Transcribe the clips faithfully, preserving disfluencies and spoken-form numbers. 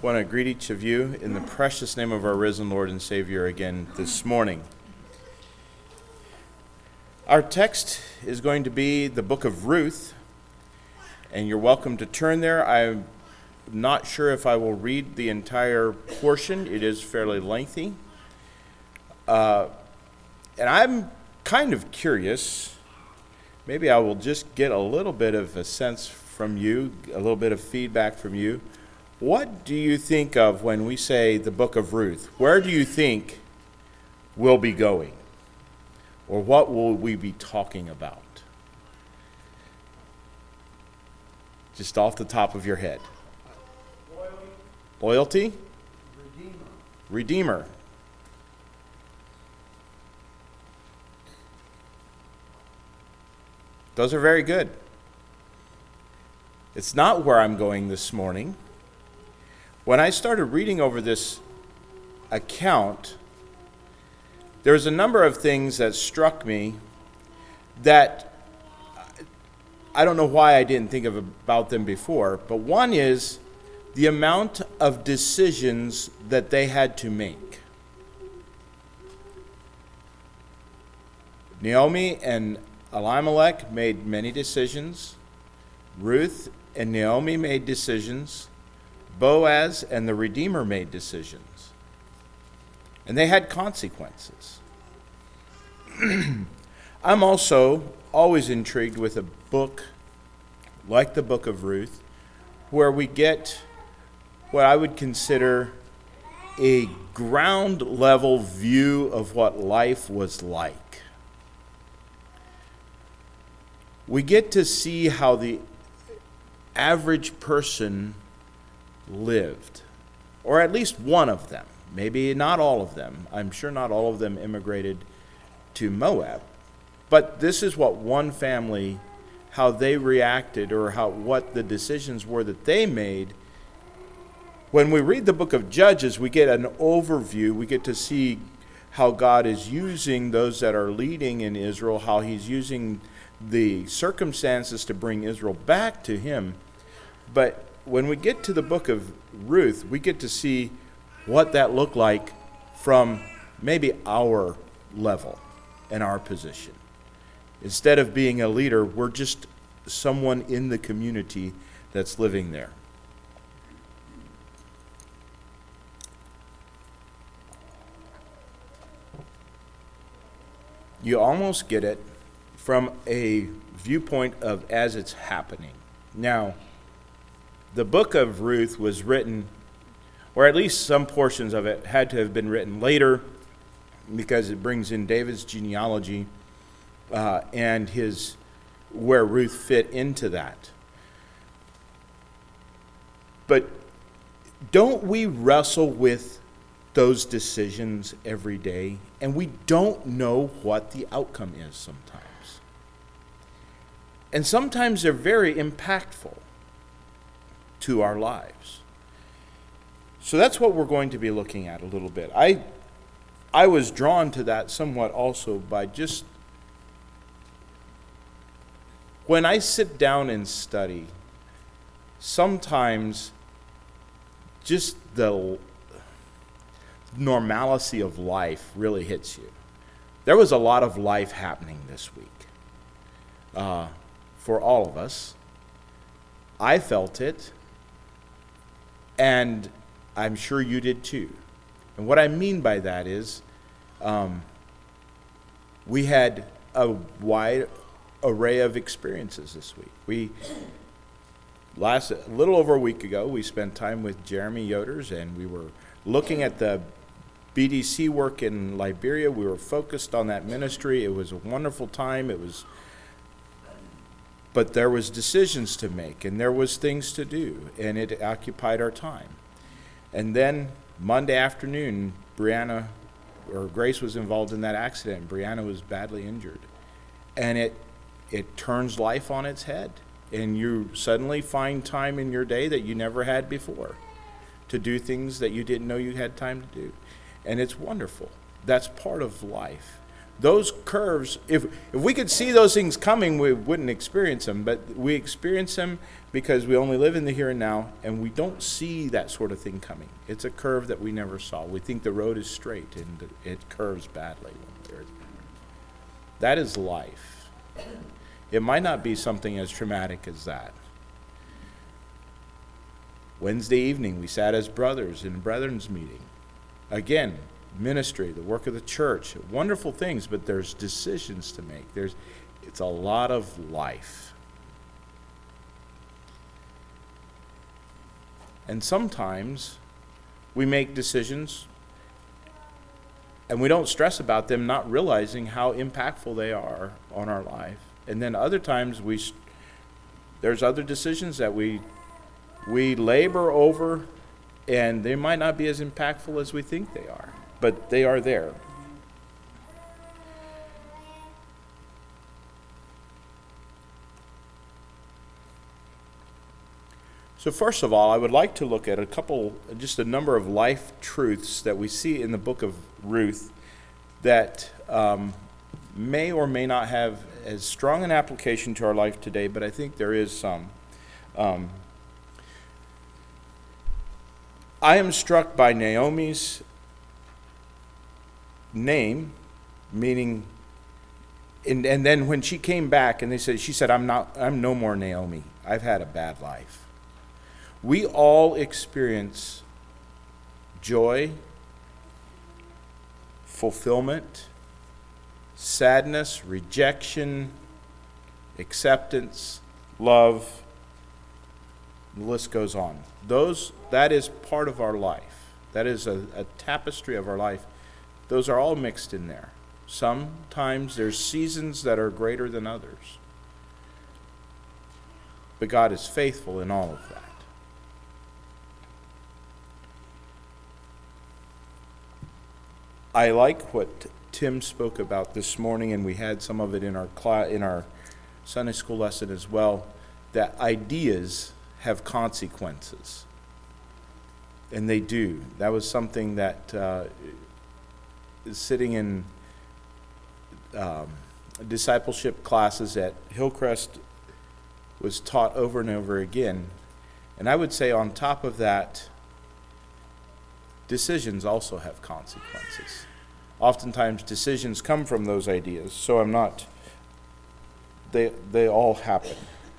want to greet each of you in the precious name of our risen Lord and Savior again this morning. Our text is going to be the book of Ruth, and you're welcome to turn there. I'm not sure if I will read the entire portion. It is fairly lengthy. Uh, and I'm kind of curious. Maybe I will just get a little bit of a sense from you, a little bit of feedback from you. What do you think of when we say the book of Ruth? Where do you think we'll be going? Or what will we be talking about? Just off the top of your head. Loyalty. Loyalty? Redeemer. Redeemer. Those are very good. It's not where I'm going this morning. When I started reading over this account, there was a number of things that struck me that I don't know why I didn't think of about them before, but one is the amount of decisions that they had to make. Naomi and Elimelech made many decisions. Ruth and Naomi made decisions. Boaz and the Redeemer made decisions. And they had consequences. I'm also always intrigued with a book like the book of Ruth, where we get what I would consider a ground level view of what life was like. We get to see how the average person lived, or at least one of them. Maybe not all of them. I'm sure not all of them immigrated to Moab. But this is what one family, how they reacted, or how what the decisions were that they made. When we read the book of Judges, we get an overview. We get to see how God is using those that are leading in Israel, how he's using the circumstances to bring Israel back to him. But when we get to the book of Ruth, we get to see what that looked like from maybe our level and our position. Instead of being a leader, we're just someone in the community that's living there. You almost get it from a viewpoint of as it's happening. Now, the book of Ruth was written, or at least some portions of it had to have been written later, because it brings in David's genealogy uh, and his where Ruth fit into that. But don't we wrestle with those decisions every day, and we don't know what the outcome is sometimes. And sometimes they're very impactful to our lives. So that's what we're going to be looking at a little bit. I I was drawn to that somewhat also by just when I sit down and study, sometimes just the normalcy of life really hits you. There was a lot of life happening this week uh, for all of us. I felt it. And I'm sure you did too. And what I mean by that is um, we had a wide array of experiences this week. We, last a little over a week ago, we spent time with Jeremy Yoders, and we were looking at the B D C work in Liberia. We were focused on that ministry. It was a wonderful time. It was But there was decisions to make, and there was things to do, and it occupied our time. And then Monday afternoon, Brianna, or Grace was involved in that accident, and Brianna was badly injured. And it it turns life on its head, and you suddenly find time in your day that you never had before to do things that you didn't know you had time to do. And it's wonderful. That's part of life. those curves, if if we could see those things coming, we wouldn't experience them. But we experience them because we only live in the here and now, and we don't see that sort of thing coming. It's a curve that we never saw. We think the road is straight, and it curves badly. That is life. It might not be something as traumatic as that. Wednesday evening, we sat as brothers in a brethren's meeting. Again, ministry, the work of the church, wonderful things, but there's decisions to make. There's, it's a lot of life. And sometimes we make decisions and we don't stress about them, not realizing how impactful they are on our life. And then other times we, there's other decisions that we we labor over, and they might not be as impactful as we think they are, but they are there. So first of all, I would like to look at a couple, just a number of life truths that we see in the book of Ruth that um, may or may not have as strong an application to our life today, but I think there is some. Um, I am struck by Naomi's name, meaning, and, and then when she came back and they said, she said, I'm not, I'm no more Naomi. I've had a bad life. We all experience joy, fulfillment, sadness, rejection, acceptance, love. The list goes on. Those, that is part of our life. That is a, a tapestry of our life. Those are all mixed in there. Sometimes there's seasons that are greater than others. But God is faithful in all of that. I like what Tim spoke about this morning, and we had some of it in our class, in our Sunday school lesson as well, that ideas have consequences. And they do. That was something that uh, sitting in um, discipleship classes at Hillcrest was taught over and over again. And I would say on top of that, decisions also have consequences. Oftentimes decisions come from those ideas, so I'm not, they they all happen.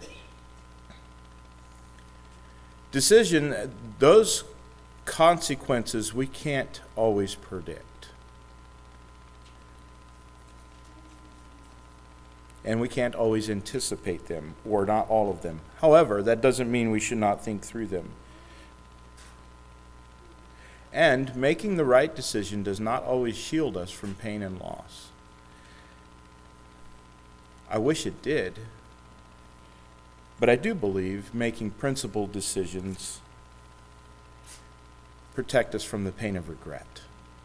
Decision, those consequences we can't always predict. And we can't always anticipate them, or not all of them. However, that doesn't mean we should not think through them. And making the right decision does not always shield us from pain and loss. I wish it did. But I do believe making principled decisions protect us from the pain of regret.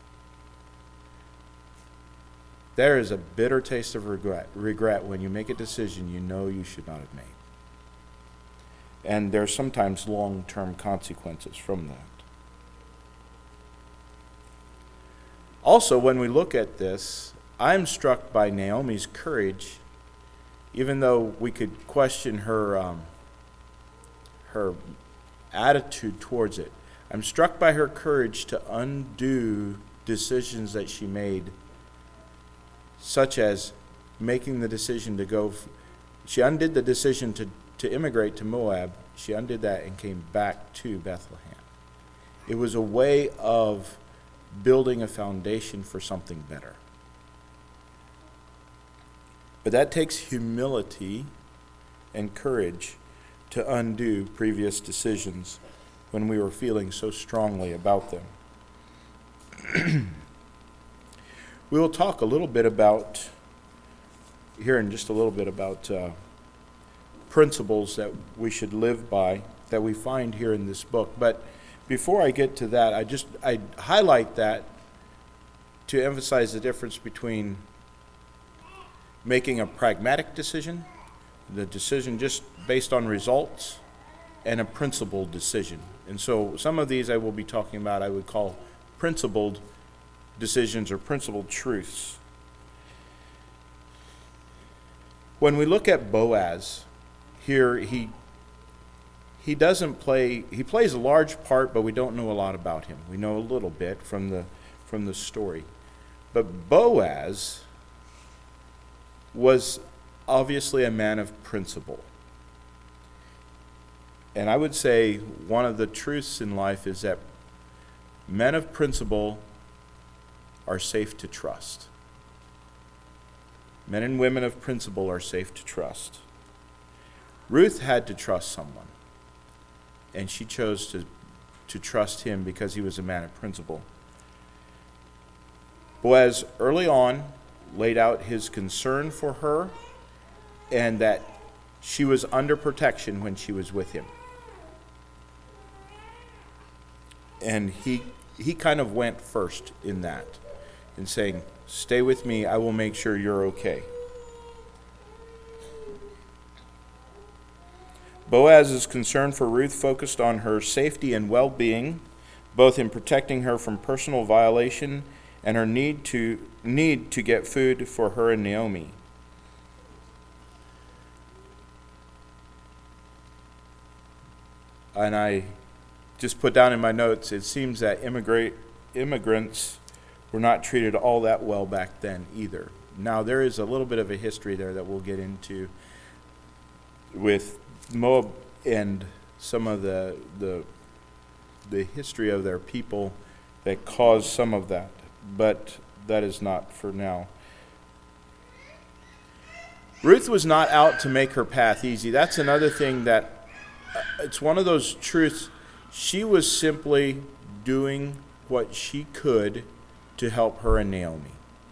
There is a bitter taste of regret, regret when you make a decision you know you should not have made. And there are sometimes long-term consequences from that. Also, when we look at this, I'm struck by Naomi's courage, even though we could question her um, her attitude towards it. I'm struck by her courage to undo decisions that she made, such as making the decision to go. F- she undid the decision to, to immigrate to Moab. She undid that and came back to Bethlehem. It was a way of building a foundation for something better. But that takes humility and courage to undo previous decisions when we were feeling so strongly about them. We will talk a little bit about, here in just a little bit, about uh, principles that we should live by that we find here in this book. But before I get to that, I just I highlight that to emphasize the difference between making a pragmatic decision, the decision just based on results, and a principled decision. And so some of these I will be talking about I would call principled decisions or principled truths. When we look at Boaz, here he he doesn't play, he plays a large part, but we don't know a lot about him. We know a little bit from the from the story. But Boaz was obviously a man of principle. And I would say one of the truths in life is that men of principle are safe to trust. Men and women of principle are safe to trust. Ruth had to trust someone, and she chose to, to trust him because he was a man of principle. Boaz early on laid out his concern for her and that she was under protection when she was with him. And he he kind of went first in that, in saying, stay with me, I will make sure you're okay. Boaz's concern for Ruth focused on her safety and well-being, both in protecting her from personal violation and her need to need to get food for her and Naomi. And I just put down in my notes, it seems that immigrate, immigrants were not treated all that well back then either. Now, there is a little bit of a history there that we'll get into with Moab and some of the the, the history of their people that caused some of that, but that is not for now. Ruth was not out to make her path easy. That's another thing that, uh, it's one of those truths. She was simply doing what she could to help her and Naomi.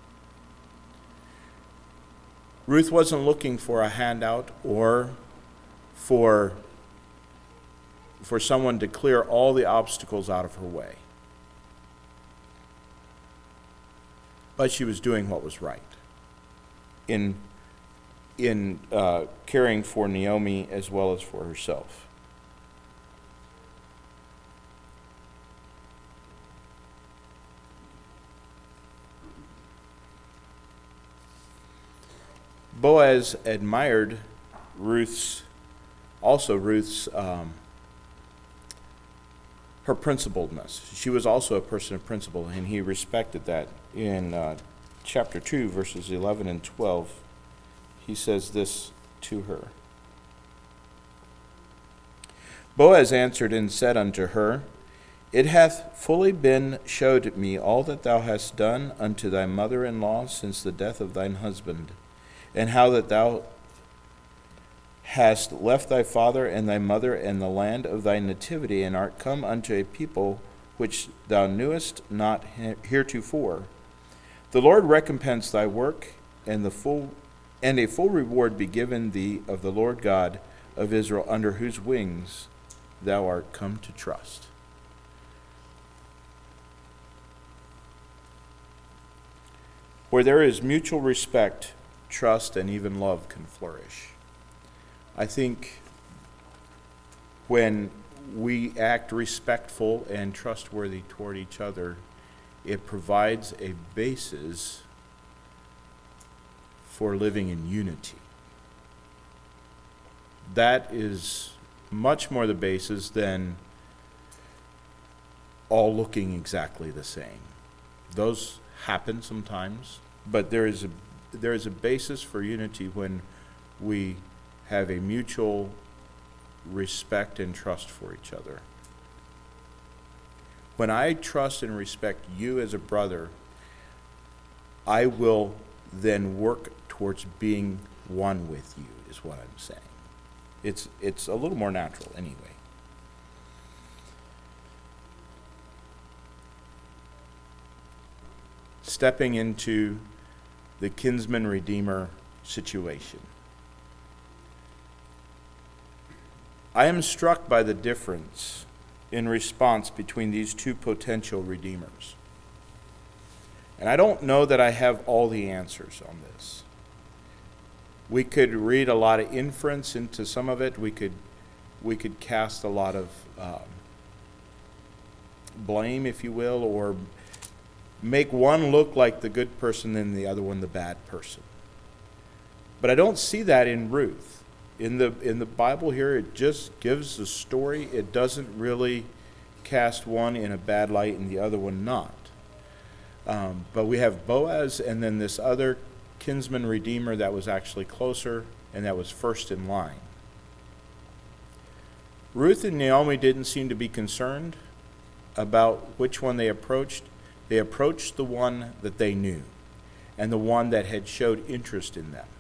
Ruth wasn't looking for a handout or for, for someone to clear all the obstacles out of her way. But she was doing what was right in, in uh, caring for Naomi as well as for herself. Boaz admired Ruth's, also Ruth's, um, her principledness. She was also a person of principle, and he respected that. In uh, chapter two, verses eleven and twelve, he says this to her. Boaz answered and said unto her, It hath fully been showed me all that thou hast done unto thy mother-in-law since the death of thine husband, and how that thou hast left thy father and thy mother and the land of thy nativity, and art come unto a people which thou knewest not heretofore. The Lord recompense thy work, and the full and a full reward be given thee of the Lord God of Israel, under whose wings thou art come to trust. Where there is mutual respect, trust, and even love can flourish. I think when we act respectful and trustworthy toward each other, it provides a basis for living in unity. That is much more the basis than all looking exactly the same. Those happen sometimes, but there is a there is a basis for unity when we have a mutual respect and trust for each other. When I trust and respect you as a brother, I will then work towards being one with you, is what I'm saying. It's it's a little more natural anyway. Stepping into the kinsman redeemer situation. I am struck by the difference in response between these two potential redeemers. And I don't know that I have all the answers on this. We could read a lot of inference into some of it. We could we could cast a lot of um, blame, if you will, or make one look like the good person and the other one the bad person. But I don't see that in Ruth. In the in the Bible here, it just gives the story. It doesn't really cast one in a bad light and the other one not. Um, but we have Boaz and then this other kinsman redeemer that was actually closer and that was first in line. Ruth and Naomi didn't seem to be concerned about which one they approached. They approached the one that they knew and the one that had showed interest in them.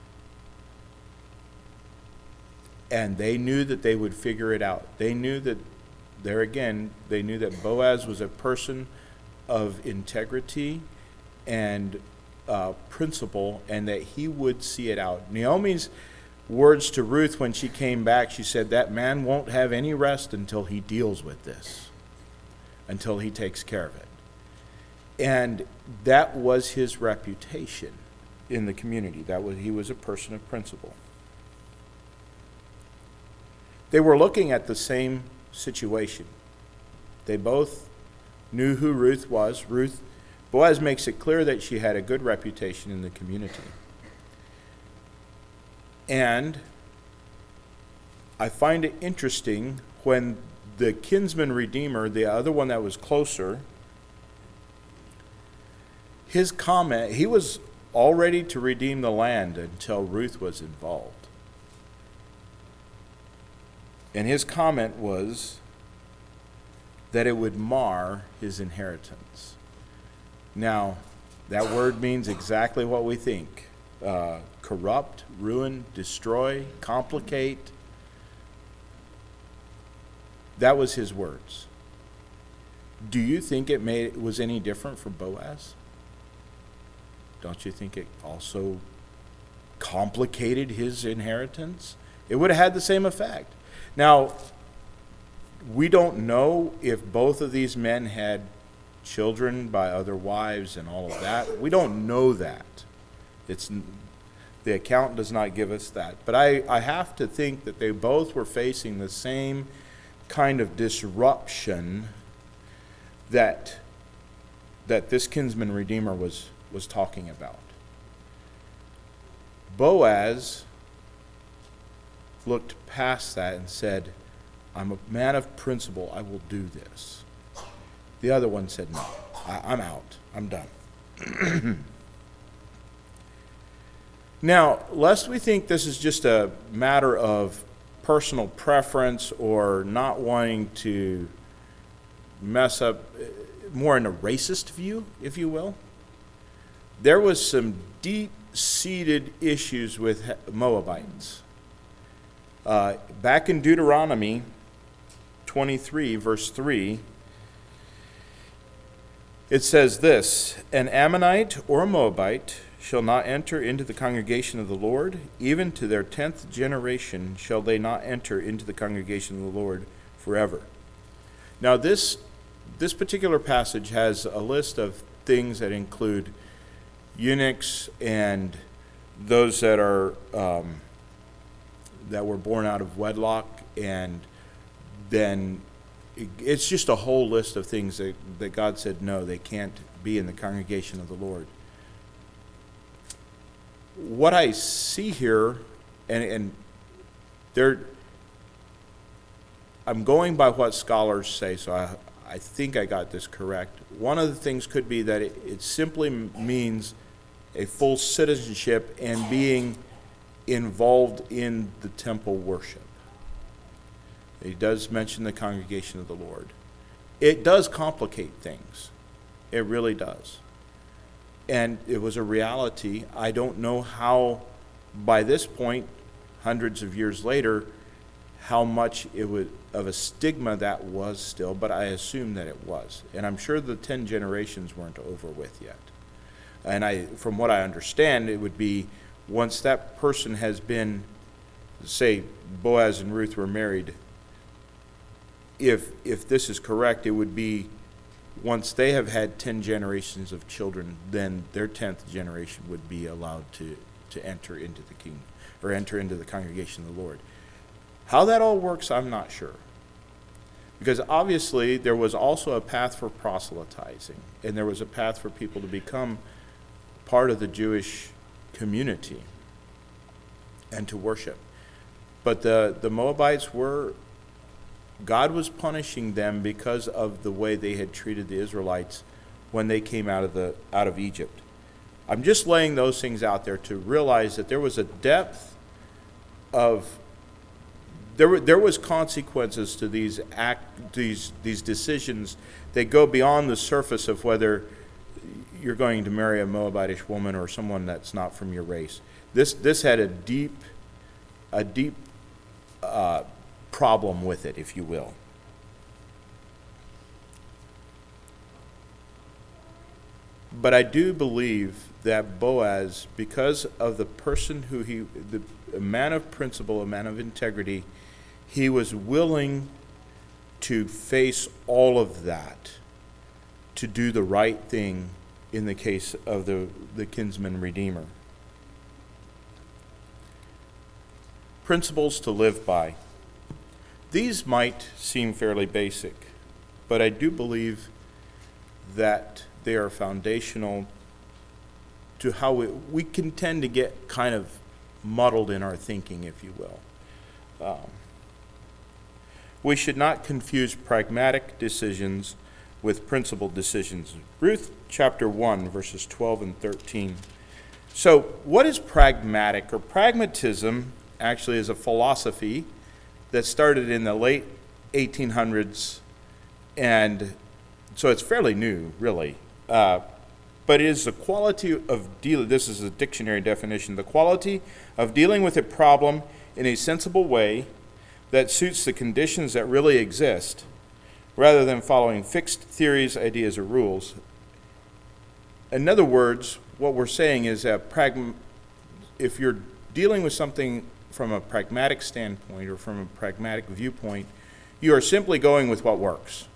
And they knew that they would figure it out. They knew that, there again, they knew that Boaz was a person of integrity and uh, principle, and that he would see it out. Naomi's words to Ruth when she came back, she said, that man won't have any rest until he deals with this, until he takes care of it. And that was his reputation in the community. That was, he was a person of principle. They were looking at the same situation. They both knew who Ruth was. Ruth, Boaz makes it clear that she had a good reputation in the community. And I find it interesting when the kinsman redeemer, the other one that was closer, his comment, he was all ready to redeem the land until Ruth was involved. And his comment was that it would mar his inheritance. Now, that word means exactly what we think. Uh, corrupt, ruin, destroy, complicate. That was his words. Do you think it made it was any different for Boaz? Don't you think it also complicated his inheritance? It would have had the same effect. Now, we don't know if both of these men had children by other wives and all of that. We don't know that. It's the account does not give us that. But I, I have to think that they both were facing the same kind of disruption that that this kinsman redeemer was, was talking about. Boaz looked past that and said, I'm a man of principle, I will do this. The other one said, no, I, I'm out, I'm done. Now, lest we think this is just a matter of personal preference or not wanting to mess up, more in a racist view, if you will, there was some deep-seated issues with Moabites. Uh, back in Deuteronomy twenty-three, verse three, it says this, an Ammonite or a Moabite shall not enter into the congregation of the Lord, even to their tenth generation shall they not enter into the congregation of the Lord forever. Now this, this particular passage has a list of things that include eunuchs and those that are um, that were born out of wedlock, and then it, it's just a whole list of things that, that God said no, they can't be in the congregation of the Lord. What I see here, and, and there, I'm going by what scholars say, so I, I think I got this correct. One of the things could be that it, it simply means a full citizenship and being involved in the temple worship. He does mention the congregation of the Lord. It does complicate things. It really does. And it was a reality. I don't know how, by this point, hundreds of years later, how much it was of a stigma that was still, but I assume that it was. And I'm sure the ten generations weren't over with yet. And I, from what I understand, it would be once that person has been, say, Boaz and Ruth were married, if if this is correct, it would be once they have had ten generations of children, then their tenth generation would be allowed to, to enter into the kingdom, or enter into the congregation of the Lord. How that all works, I'm not sure. Because obviously there was also a path for proselytizing, and there was a path for people to become part of the Jewish community. and to worship. But the, the Moabites were, God was punishing them because of the way they had treated the Israelites when they came out of the out of Egypt. I'm just laying those things out there to realize that there was a depth of there were there was consequences to these act these these decisions that go beyond the surface of whether you're going to marry a Moabitish woman or someone that's not from your race. This this had a deep a deep uh, problem with it, if you will. But I do believe that Boaz, because of the person who he, the a man of principle, a man of integrity, he was willing to face all of that, to do the right thing in the case of the, the kinsman redeemer. Principles to live by. These might seem fairly basic, but I do believe that they are foundational to how we, we can tend to get kind of muddled in our thinking, if you will. Um, we should not confuse pragmatic decisions with principled decisions. Ruth chapter one, verses twelve and thirteen. So what is pragmatic, or pragmatism? Actually is a philosophy that started in the late eighteen hundreds, and so it's fairly new, really. Uh, but it is the quality of dealing, this is a dictionary definition, the quality of dealing with a problem in a sensible way that suits the conditions that really exist, rather than following fixed theories, ideas, or rules. In other words, what we're saying is that pragma- if you're dealing with something from a pragmatic standpoint or from a pragmatic viewpoint, you are simply going with what works.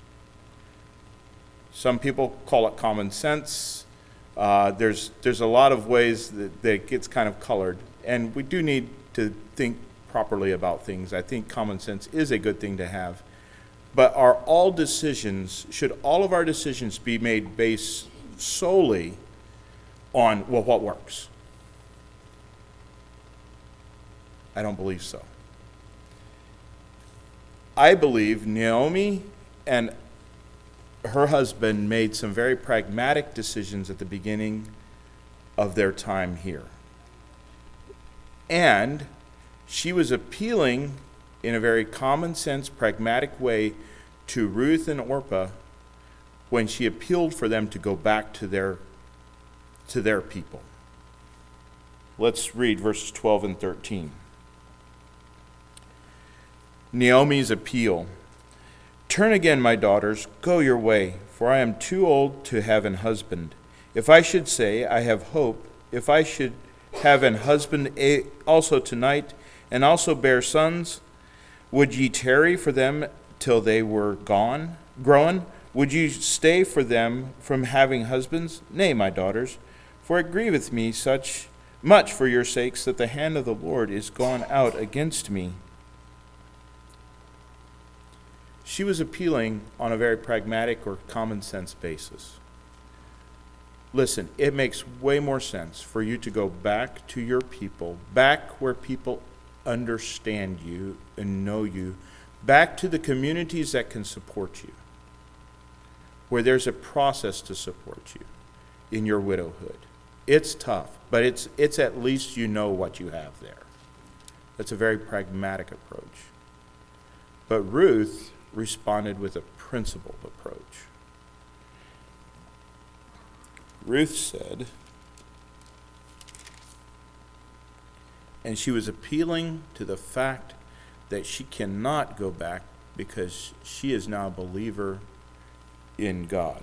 Some people call it common sense. Uh, there's there's a lot of ways that, that it gets kind of colored, and we do need to think properly about things. I think common sense is a good thing to have. But are all decisions, should all of our decisions be made based solely on, well, what works? I don't believe so. I believe Naomi and her husband made some very pragmatic decisions at the beginning of their time here. And she was appealing in a very common sense, pragmatic way to Ruth and Orpah when she appealed for them to go back to their to their people. Let's read verses twelve and thirteen. Naomi's appeal. Turn again, my daughters, go your way, for I am too old to have an husband. If I should say, I have hope, if I should have an husband also tonight, and also bear sons, would ye tarry for them till they were gone, grown? Would you stay for them from having husbands? Nay, my daughters, for it grieveth me such much for your sakes that the hand of the Lord is gone out against me. She was appealing on a very pragmatic or common sense basis. Listen, it makes way more sense for you to go back to your people, back where people understand you and know you, back to the communities that can support you, where there's a process to support you in your widowhood. It's tough, but it's it's at least you know what you have there. That's a very pragmatic approach. But Ruth responded with a principled approach. Ruth said, and she was appealing to the fact that she cannot go back because she is now a believer in God.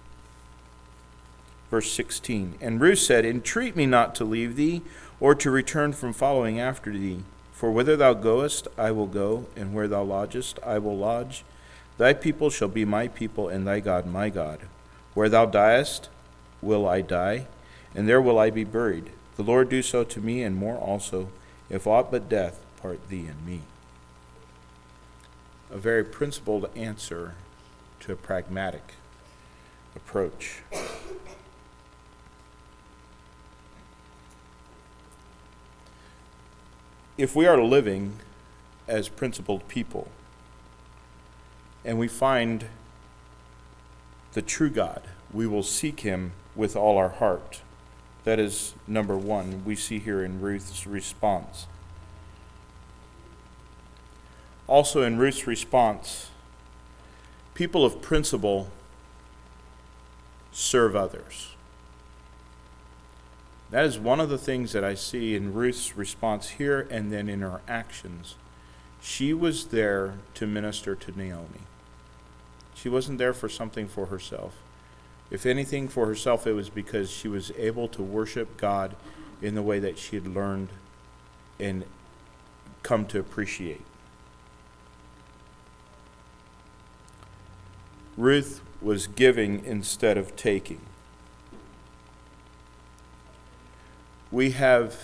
Verse sixteen, and Ruth said, entreat me not to leave thee, or to return from following after thee. For whither thou goest, I will go, and where thou lodgest, I will lodge. Thy people shall be my people, and thy God my God. Where thou diest, will I die, and there will I be buried. The Lord do so to me, and more also, if aught but death part thee and me. A very principled answer to a pragmatic approach. if we are living as principled people and we find the true God, we will seek him with all our heart. That is number one, we see here in Ruth's response. Also in Ruth's response, people of principle serve others. That is one of the things that I see in Ruth's response here and then in her actions. She was there to minister to Naomi. She wasn't there for something for herself. If anything for herself, it was because she was able to worship God in the way that she had learned and come to appreciate. Ruth was giving instead of taking. We have,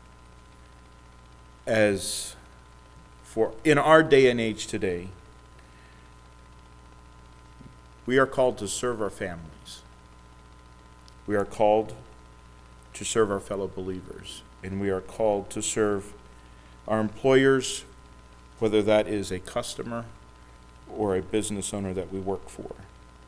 as for in our day and age today, we are called to serve our families. We are called to serve our fellow believers. And we are called to serve our employers, whether that is a customer or a business owner that we work for.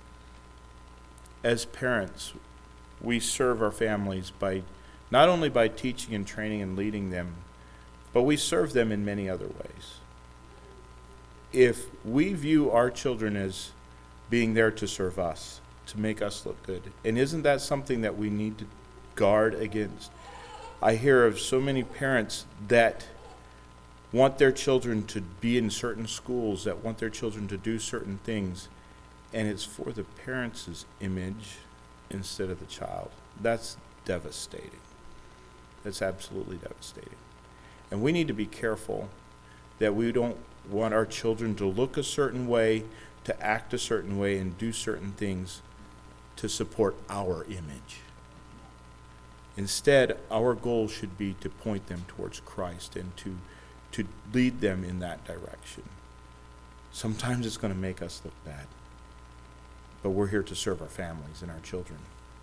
As parents, we serve our families by not only by teaching and training and leading them, but we serve them in many other ways. If we view our children as being there to serve us, to make us look good, and isn't that something that we need to guard against? I hear of so many parents that want their children to be in certain schools, that want their children to do certain things, and it's for the parents' image instead of the child. That's devastating. That's absolutely devastating. And we need to be careful that we don't want our children to look a certain way, to act a certain way, and do certain things to support our image. Instead, our goal should be to point them towards Christ and to, to lead them in that direction. Sometimes it's going to make us look bad, but we're here to serve our families and our children.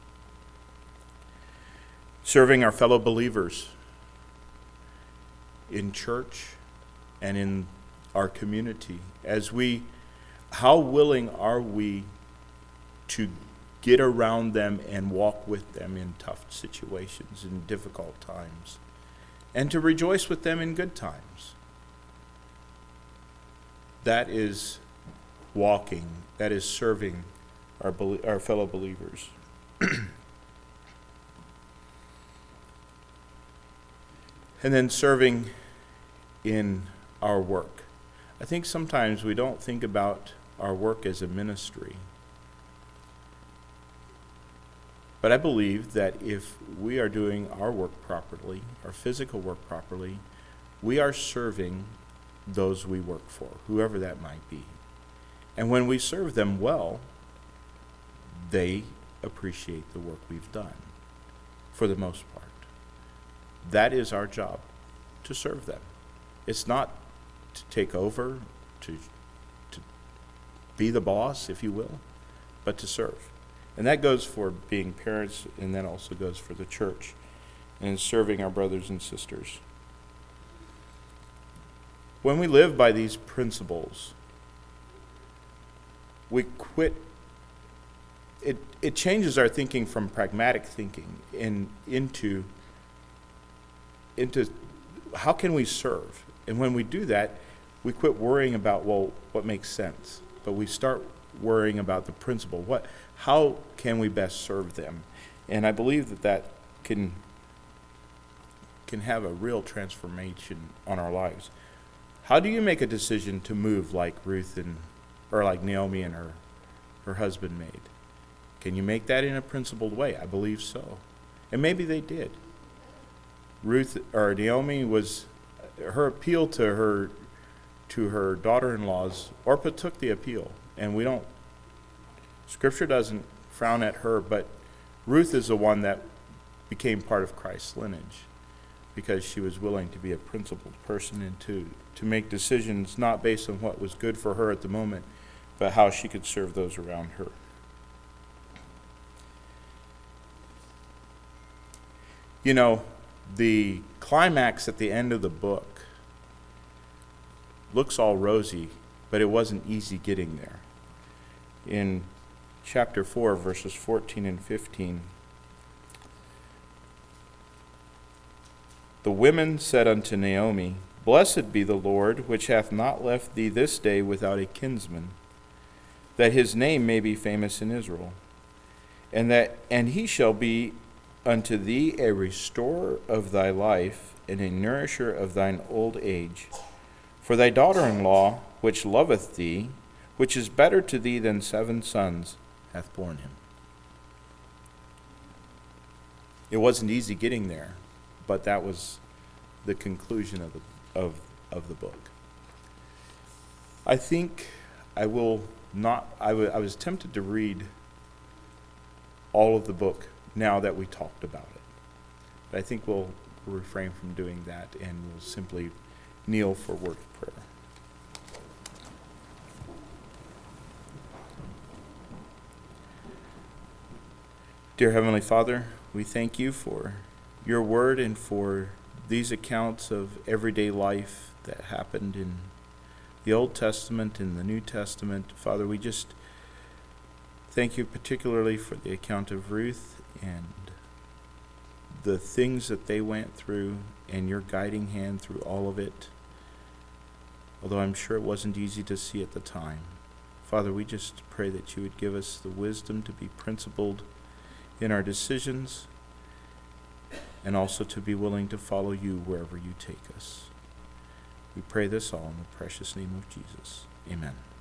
Serving our fellow believers in church and in our community. As we, how willing are we to get around them and walk with them in tough situations, in difficult times, and to rejoice with them in good times? That is walking, that is serving our, our fellow believers. And then serving in our work. I think sometimes we don't think about our work as a ministry. But I believe that if we are doing our work properly, our physical work properly, we are serving those we work for, whoever that might be. And when we serve them well, they appreciate the work we've done, for the most part. That is our job, to serve them. It's not to take over, to, to be the boss, if you will, but to serve. And that goes for being parents, and that also goes for the church and serving our brothers and sisters. When we live by these principles, we quit. It, it changes our thinking from pragmatic thinking in, into into how can we serve? And when we do that, we quit worrying about, well, what makes sense? But we start worrying about the principle. What, how can we best serve them? And I believe that that can, can have a real transformation on our lives. How do you make a decision to move like Ruth and, or like Naomi and her, her husband made? Can you make that in a principled way? I believe so. And maybe they did. Ruth or Naomi was, her appeal to her to her daughter-in-laws, Orpah took the appeal, and we don't, Scripture doesn't frown at her, but Ruth is the one that became part of Christ's lineage because she was willing to be a principled person and to, to make decisions not based on what was good for her at the moment, but how she could serve those around her. You know, the climax at the end of the book looks all rosy, but it wasn't easy getting there. In chapter four, verses fourteen and fifteen, the women said unto Naomi, Blessed be the Lord, which hath not left thee this day without a kinsman, that his name may be famous in Israel, and that and he shall be unto thee a restorer of thy life, and a nourisher of thine old age. For thy daughter-in-law, which loveth thee, which is better to thee than seven sons, hath borne him. It wasn't easy getting there, but that was the conclusion of the of of the book. I think I will not. I, w- I was tempted to read all of the book now that we talked about it, but I think we'll refrain from doing that, and we'll simply kneel for word of prayer. Dear Heavenly Father, we thank you for your word and for these accounts of everyday life that happened in the Old Testament and the New Testament. Father, we just thank you particularly for the account of Ruth and the things that they went through and your guiding hand through all of it, although I'm sure it wasn't easy to see at the time. Father, we just pray that you would give us the wisdom to be principled in our decisions, and also to be willing to follow you wherever you take us. We pray this all in the precious name of Jesus. Amen.